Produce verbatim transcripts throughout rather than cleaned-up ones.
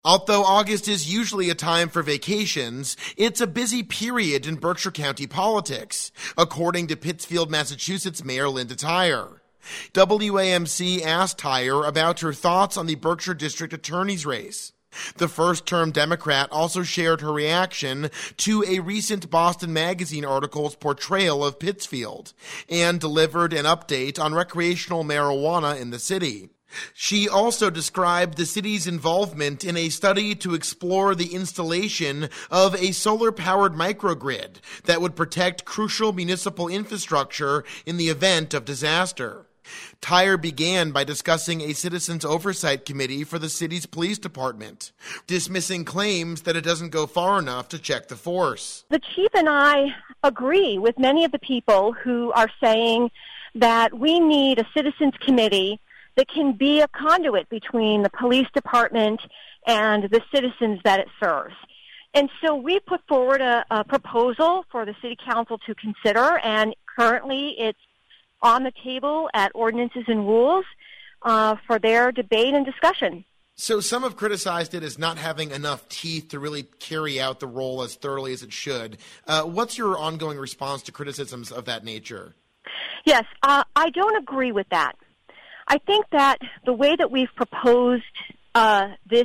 Although August is usually a time for vacations, it's a busy period in Berkshire County politics, according to Pittsfield, Massachusetts Mayor Linda Tyer. W A M C asked Tyer about her thoughts on the Berkshire District Attorney's race. The first-term Democrat also shared her reaction to a recent Boston Magazine article's portrayal of Pittsfield and delivered an update on recreational marijuana in the city. She also described the city's involvement in a study to explore the installation of a solar-powered microgrid that would protect crucial municipal infrastructure in the event of disaster. Tyer began by discussing a citizens' oversight committee for the city's police department, dismissing claims that it doesn't go far enough to check the force. The chief and I agree with many of the people who are saying that we need a citizens' committee that can be a conduit between the police department and the citizens that it serves. And so we put forward a, a proposal for the city council to consider, and currently it's on the table at Ordinances and Rules uh, for their debate and discussion. So some have criticized it as not having enough teeth to really carry out the role as thoroughly as it should. Uh, what's your ongoing response to criticisms of that nature? Yes, uh, I don't agree with that. I think that the way that we've proposed uh, this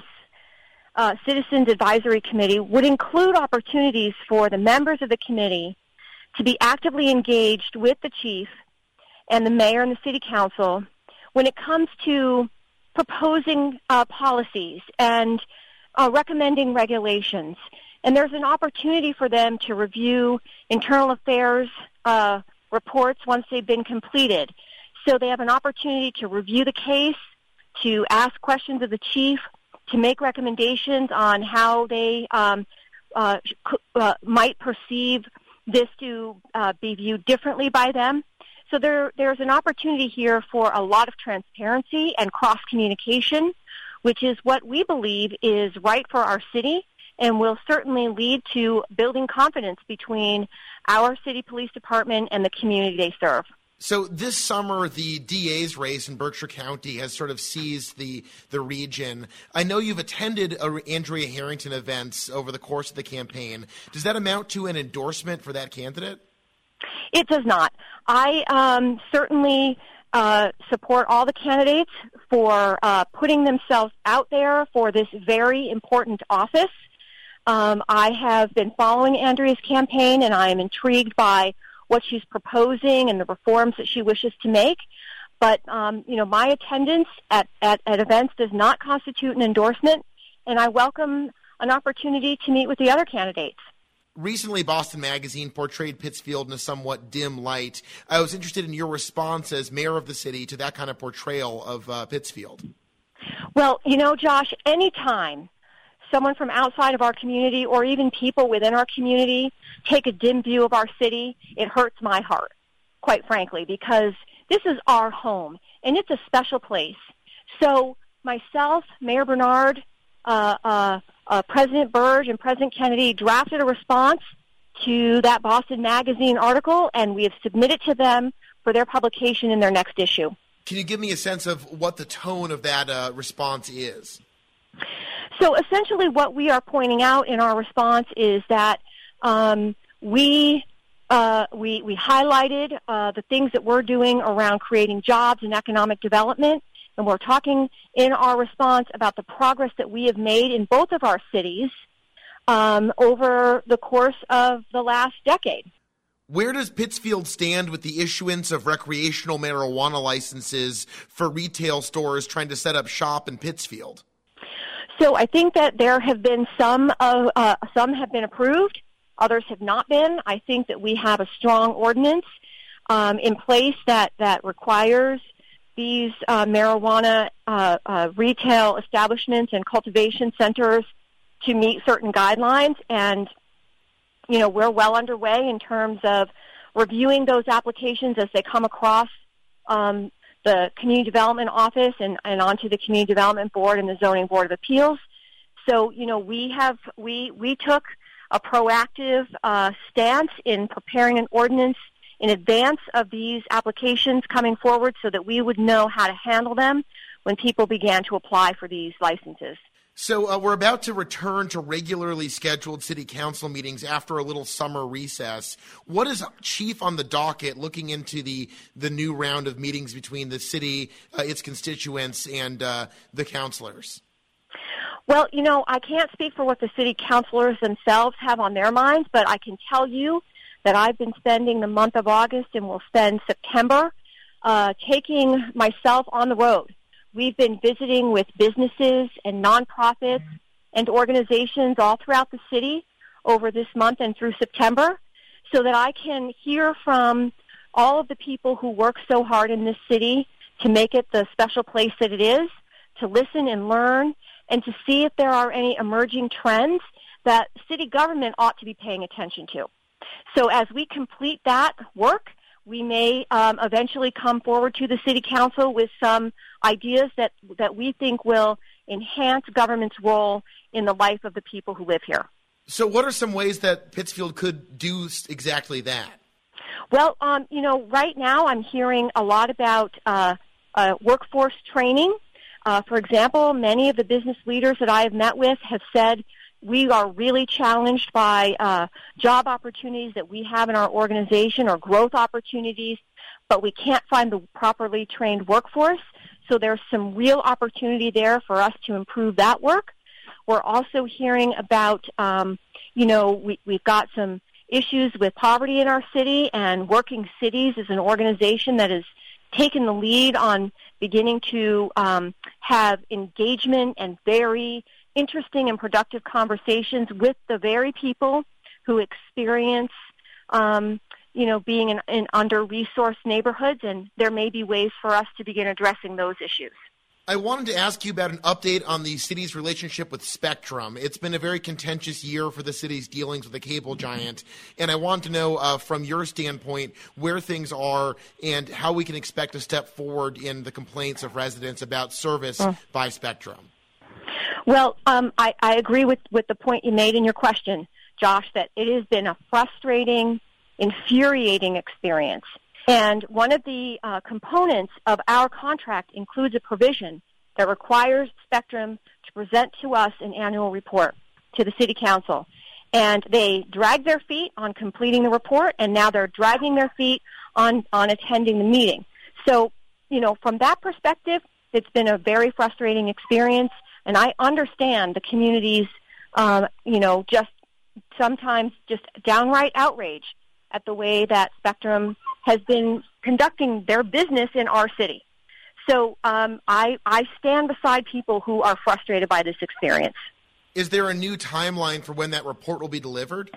uh, Citizens Advisory Committee would include opportunities for the members of the committee to be actively engaged with the chief and the mayor and the city council when it comes to proposing uh, policies and uh, recommending regulations. And there's an opportunity for them to review internal affairs uh, reports once they've been completed. So they have an opportunity to review the case, to ask questions of the chief, to make recommendations on how they um, uh, uh, might perceive this to uh, be viewed differently by them. So there, there's an opportunity here for a lot of transparency and cross-communication, which is what we believe is right for our city and will certainly lead to building confidence between our city police department and the community they serve. So this summer, the D A's race in Berkshire County has sort of seized the, the region. I know you've attended Andrea Harrington events over the course of the campaign. Does that amount to an endorsement for that candidate? It does not. I um, certainly uh, support all the candidates for uh, putting themselves out there for this very important office. Um, I have been following Andrea's campaign, and I am intrigued by what she's proposing and the reforms that she wishes to make. But, um, you know, my attendance at, at, at events does not constitute an endorsement, and I welcome an opportunity to meet with the other candidates. Recently, Boston Magazine portrayed Pittsfield in a somewhat dim light. I was interested in your response as mayor of the city to that kind of portrayal of uh, Pittsfield. Well, you know, Josh, anytime someone from outside of our community or even people within our community take a dim view of our city, it hurts my heart, quite frankly, because this is our home, and it's a special place. So myself, Mayor Bernard, uh, uh, uh, President Burge, and President Kennedy drafted a response to that Boston Magazine article, and we have submitted to them for their publication in their next issue. Can you give me a sense of what the tone of that uh, response is? So essentially what we are pointing out in our response is that um, we, uh, we we highlighted uh, the things that we're doing around creating jobs and economic development, and we're talking in our response about the progress that we have made in both of our cities um, over the course of the last decade. Where does Pittsfield stand with the issuance of recreational marijuana licenses for retail stores trying to set up shop in Pittsfield? So I think that there have been some, uh, uh, some have been approved, others have not been. I think that we have a strong ordinance um, in place that, that requires these uh, marijuana uh, uh, retail establishments and cultivation centers to meet certain guidelines. And, you know, we're well underway in terms of reviewing those applications as they come across um, the Community Development Office and, and onto the Community Development Board and the Zoning Board of Appeals. So, you know, we have we we took a proactive uh, stance in preparing an ordinance in advance of these applications coming forward so that we would know how to handle them when people began to apply for these licenses. So uh, we're about to return to regularly scheduled city council meetings after a little summer recess. What is chief on the docket looking into the, the new round of meetings between the city, uh, its constituents, and uh, the councilors? Well, you know, I can't speak for what the city councilors themselves have on their minds, but I can tell you that I've been spending the month of August and will spend September uh, taking myself on the road. We've been visiting with businesses and nonprofits and organizations all throughout the city over this month and through September so that I can hear from all of the people who work so hard in this city to make it the special place that it is, to listen and learn, and to see if there are any emerging trends that city government ought to be paying attention to. So as we complete that work, we may um, eventually come forward to the City Council with some ideas that, that we think will enhance government's role in the life of the people who live here. So what are some ways that Pittsfield could do exactly that? Well, um, you know, right now I'm hearing a lot about uh, uh, workforce training. Uh, for example, many of the business leaders that I have met with have said we are really challenged by uh, job opportunities that we have in our organization or growth opportunities, but we can't find the properly trained workforce. So there's some real opportunity there for us to improve that work. We're also hearing about, um, you know, we, we've got some issues with poverty in our city, and Working Cities is an organization that has taken the lead on beginning to um, have engagement and very interesting and productive conversations with the very people who experience, um, you know, being in, in under-resourced neighborhoods, and there may be ways for us to begin addressing those issues. I wanted to ask you about an update on the city's relationship with Spectrum. It's been a very contentious year for the city's dealings with the cable giant, and I want to know uh, from your standpoint where things are and how we can expect a step forward in the complaints of residents about service mm. by Spectrum. Well, um, I, I agree with, with the point you made in your question, Josh, that it has been a frustrating, infuriating experience. And one of the uh, components of our contract includes a provision that requires Spectrum to present to us an annual report to the City Council. And they dragged their feet on completing the report, and now they're dragging their feet on, on attending the meeting. So, you know, from that perspective, it's been a very frustrating experience. And I understand the community's, um, you know, just sometimes just downright outrage at the way that Spectrum has been conducting their business in our city. So um, I, I stand beside people who are frustrated by this experience. Is there a new timeline for when that report will be delivered?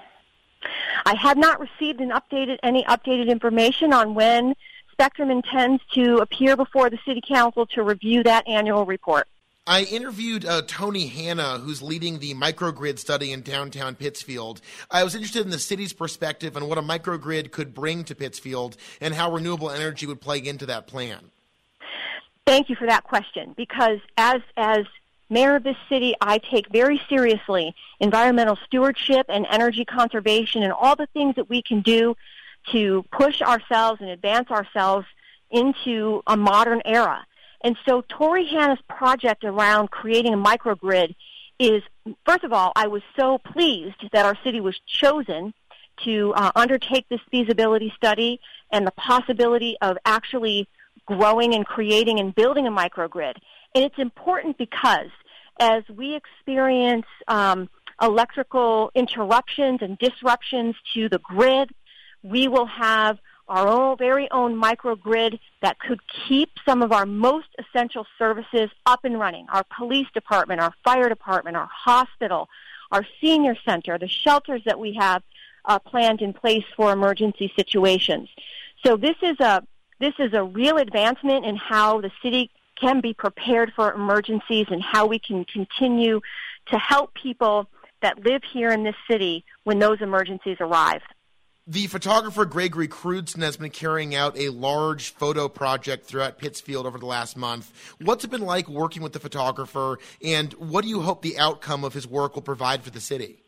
I have not received an updated any updated information on when Spectrum intends to appear before the City Council to review that annual report. I interviewed uh, Tony Hanna, who's leading the microgrid study in downtown Pittsfield. I was interested in the city's perspective on what a microgrid could bring to Pittsfield and how renewable energy would play into that plan. Thank you for that question, because as as mayor of this city, I take very seriously environmental stewardship and energy conservation and all the things that we can do to push ourselves and advance ourselves into a modern era. And so Tori Hanna's project around creating a microgrid is, first of all, I was so pleased that our city was chosen to uh, undertake this feasibility study and the possibility of actually growing and creating and building a microgrid. And it's important because as we experience um, electrical interruptions and disruptions to the grid, we will have our own very own microgrid that could keep some of our most essential services up and running. Our police department, our fire department, our hospital, our senior center, the shelters that we have uh, planned in place for emergency situations. So this is a this is a real advancement in how the city can be prepared for emergencies and how we can continue to help people that live here in this city when those emergencies arrive. The photographer Gregory Crudson has been carrying out a large photo project throughout Pittsfield over the last month. What's it been like working with the photographer, and what do you hope the outcome of his work will provide for the city?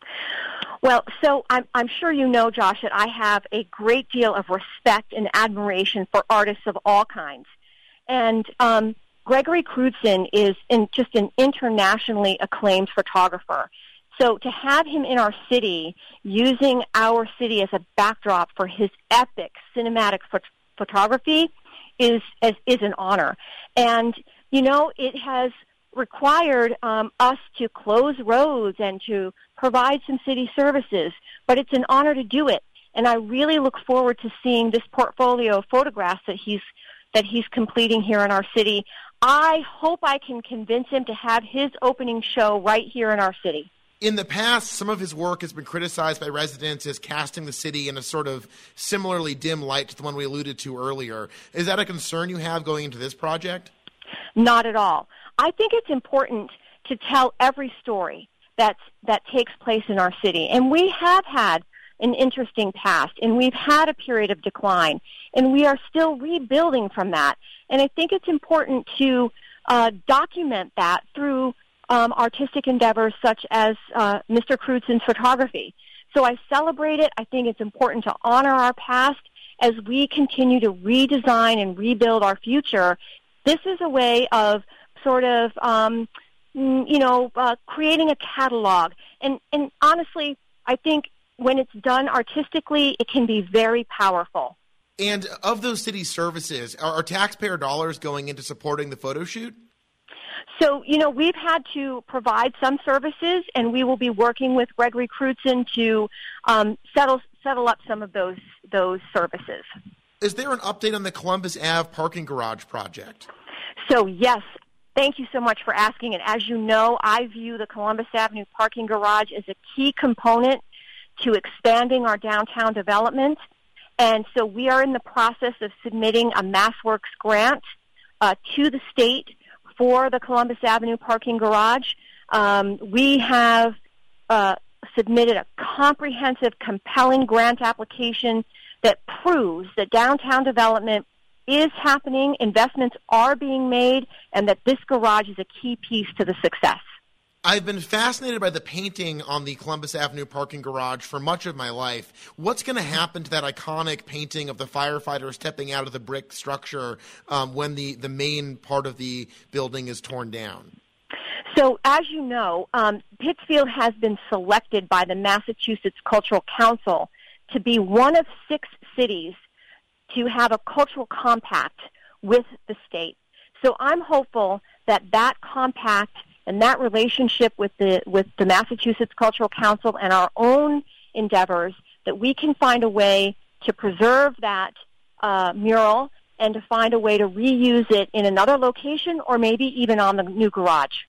Well, so I'm, I'm sure you know, Josh, that I have a great deal of respect and admiration for artists of all kinds. And um, Gregory Crewdson is in just an internationally acclaimed photographer. So to have him in our city using our city as a backdrop for his epic cinematic ph- photography is, is is an honor. And, you know, it has required um, us to close roads and to provide some city services, but it's an honor to do it. And I really look forward to seeing this portfolio of photographs that he's that he's completing here in our city. I hope I can convince him to have his opening show right here in our city. In the past, some of his work has been criticized by residents as casting the city in a sort of similarly dim light to the one we alluded to earlier. Is that a concern you have going into this project? Not at all. I think it's important to tell every story that's, that takes place in our city. And we have had an interesting past, and we've had a period of decline, and we are still rebuilding from that. And I think it's important to uh, document that through Um, artistic endeavors such as uh, Mister Crewdson's photography. So I celebrate it. I think it's important to honor our past as we continue to redesign and rebuild our future. This is a way of sort of, um, you know, uh, creating a catalog. And, and honestly, I think when it's done artistically, it can be very powerful. And of those city services, are, are taxpayer dollars going into supporting the photo shoot? So, you know, we've had to provide some services, and we will be working with Gregory Crewdson to um, settle settle up some of those those services. Is there an update on the Columbus Avenue parking garage project? So, yes, thank you so much for asking. And as you know, I view the Columbus Avenue parking garage as a key component to expanding our downtown development. And so we are in the process of submitting a MassWorks grant uh, to the state for the Columbus Avenue parking garage. Um, we have uh, submitted a comprehensive, compelling grant application that proves that downtown development is happening, investments are being made, and that this garage is a key piece to the success. I've been fascinated by the painting on the Columbus Avenue parking garage for much of my life. What's going to happen to that iconic painting of the firefighter stepping out of the brick structure um, when the, the main part of the building is torn down? So, as you know, um, Pittsfield has been selected by the Massachusetts Cultural Council to be one of six cities to have a cultural compact with the state. So I'm hopeful that that compact and that relationship with the with the Massachusetts Cultural Council and our own endeavors, that we can find a way to preserve that uh, mural and to find a way to reuse it in another location or maybe even on the new garage.